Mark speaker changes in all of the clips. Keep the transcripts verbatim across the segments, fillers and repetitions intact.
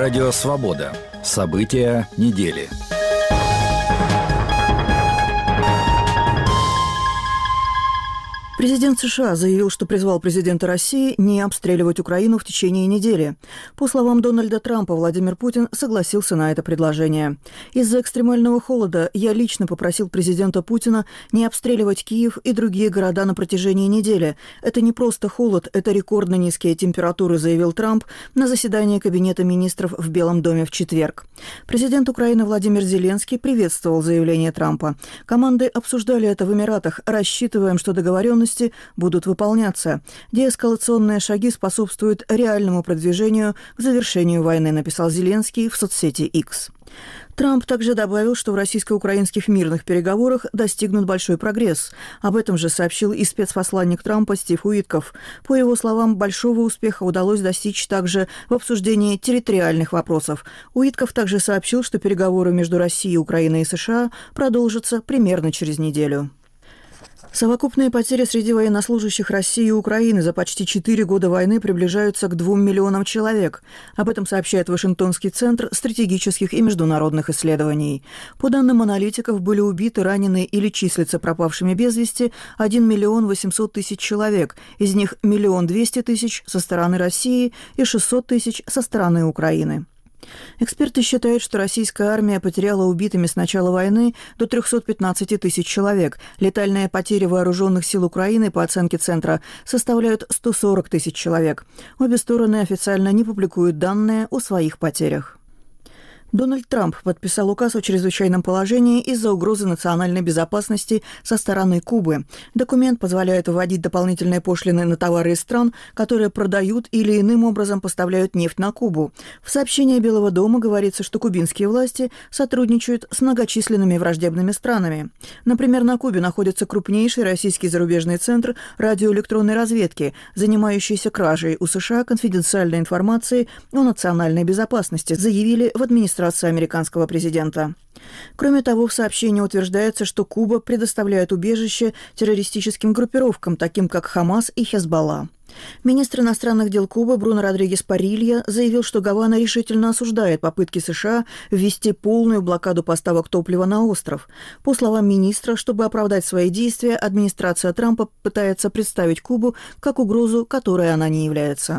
Speaker 1: Радио «Свобода». События недели.
Speaker 2: Президент США заявил, что призвал президента России не обстреливать Украину в течение недели. По словам Дональда Трампа, Владимир Путин согласился на это предложение. Из-за экстремального холода я лично попросил президента Путина не обстреливать Киев и другие города на протяжении недели. Это не просто холод, это рекордно низкие температуры, заявил Трамп на заседании Кабинета министров в Белом доме в четверг. Президент Украины Владимир Зеленский приветствовал заявление Трампа. Команды обсуждали это в Эмиратах. Рассчитываем, что договоренности будут выполняться. Деэскалационные шаги способствуют реальному продвижению к завершению войны, написал Зеленский в соцсети X. Трамп также добавил, что в российско-украинских мирных переговорах достигнут большой прогресс. Об этом же сообщил и спецпосланник Трампа Стив Уитков. По его словам, большого успеха удалось достичь также в обсуждении территориальных вопросов. Уитков также сообщил, что переговоры между Россией, Украиной и США продолжатся примерно через неделю. Совокупные потери среди военнослужащих России и Украины за почти четыре года войны приближаются к двум миллионам человек. Об этом сообщает Вашингтонский центр стратегических и международных исследований. По данным аналитиков, были убиты, ранены или числятся пропавшими без вести один миллион восемьсот тысяч человек. Из них миллион двести тысяч со стороны России и шестьсот тысяч со стороны Украины. Эксперты считают, что российская армия потеряла убитыми с начала войны до триста пятнадцать тысяч человек. Летальные потери вооруженных сил Украины, по оценке Центра, составляют сто сорок тысяч человек. Обе стороны официально не публикуют данные о своих потерях. Дональд Трамп подписал указ о чрезвычайном положении из-за угрозы национальной безопасности со стороны Кубы. Документ позволяет вводить дополнительные пошлины на товары из стран, которые продают или иным образом поставляют нефть на Кубу. В сообщении Белого дома говорится, что кубинские власти сотрудничают с многочисленными враждебными странами. Например, на Кубе находится крупнейший российский зарубежный центр радиоэлектронной разведки, занимающийся кражей у США конфиденциальной информации о национальной безопасности, заявили в администрации американского президента. Кроме того, в сообщении утверждается, что Куба предоставляет убежище террористическим группировкам, таким как Хамас и Хезболла. Министр иностранных дел Кубы Бруно Родригес Парилья заявил, что Гавана решительно осуждает попытки США ввести полную блокаду поставок топлива на остров. По словам министра, чтобы оправдать свои действия, администрация Трампа пытается представить Кубу как угрозу, которой она не является.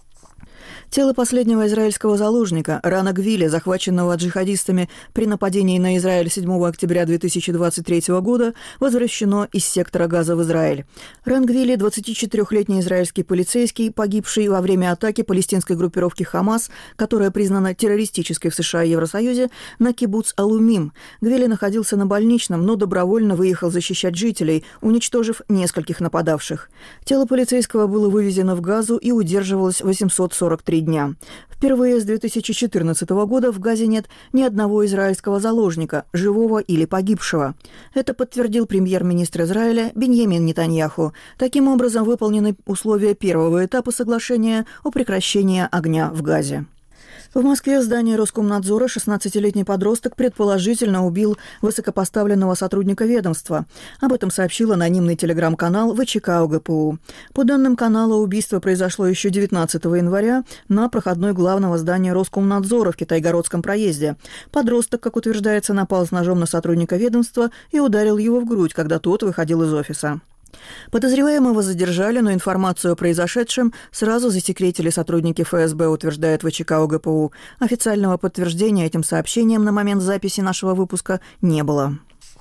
Speaker 2: Тело последнего израильского заложника, Рана Гвили, захваченного джихадистами при нападении на Израиль седьмого октября две тысячи двадцать третьего года, возвращено из сектора Газа в Израиль. Ран Гвили – двадцатичетырёхлетний израильский полицейский, погибший во время атаки палестинской группировки «Хамас», которая признана террористической в США и Евросоюзе, на кибуц Алумим. Гвили находился на больничном, но добровольно выехал защищать жителей, уничтожив нескольких нападавших. Тело полицейского было вывезено в Газу и удерживалось восемьсот сорок три дня. Впервые с две тысячи четырнадцатого года в Газе нет ни одного израильского заложника, живого или погибшего. Это подтвердил премьер-министр Израиля Биньямин Нетаньяху. Таким образом, выполнены условия первого этапа соглашения о прекращении огня в Газе. В Москве в здании Роскомнадзора шестнадцатилетний подросток предположительно убил высокопоставленного сотрудника ведомства. Об этом сообщил анонимный телеграм-канал ВЧК ОГПУ. По данным канала, убийство произошло еще девятнадцатого января на проходной главного здания Роскомнадзора в Китайгородском проезде. Подросток, как утверждается, напал с ножом на сотрудника ведомства и ударил его в грудь, когда тот выходил из офиса. Подозреваемого задержали, но информацию о произошедшем сразу засекретили сотрудники эф эс бэ, утверждает ВЧК ОГПУ. Официального подтверждения этим сообщением на момент записи нашего выпуска не было.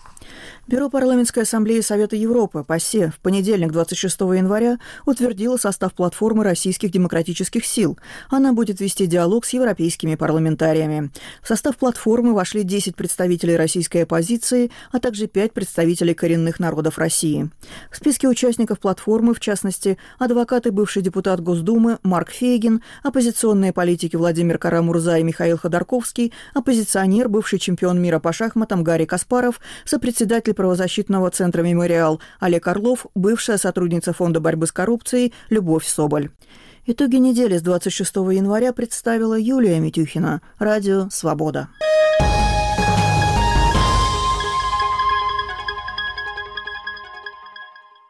Speaker 2: Бюро парламентской ассамблеи Совета Европы, ПАСЕ, в понедельник, двадцать шестого января, утвердило состав платформы российских демократических сил. Она будет вести диалог с европейскими парламентариями. В состав платформы вошли десять представителей российской оппозиции, а также пять представителей коренных народов России. В списке участников платформы, в частности, адвокат и бывший депутат Госдумы Марк Фейгин, оппозиционные политики Владимир Кара-Мурза и Михаил Ходорковский, оппозиционер, бывший чемпион мира по шахматам Гарри Каспаров, сопредседатель правозащитного центра «Мемориал» Олег Орлов, бывшая сотрудница Фонда борьбы с коррупцией Любовь Соболь. Итоги недели с двадцать шестого января представила Юлия Митюхина. Радио «Свобода».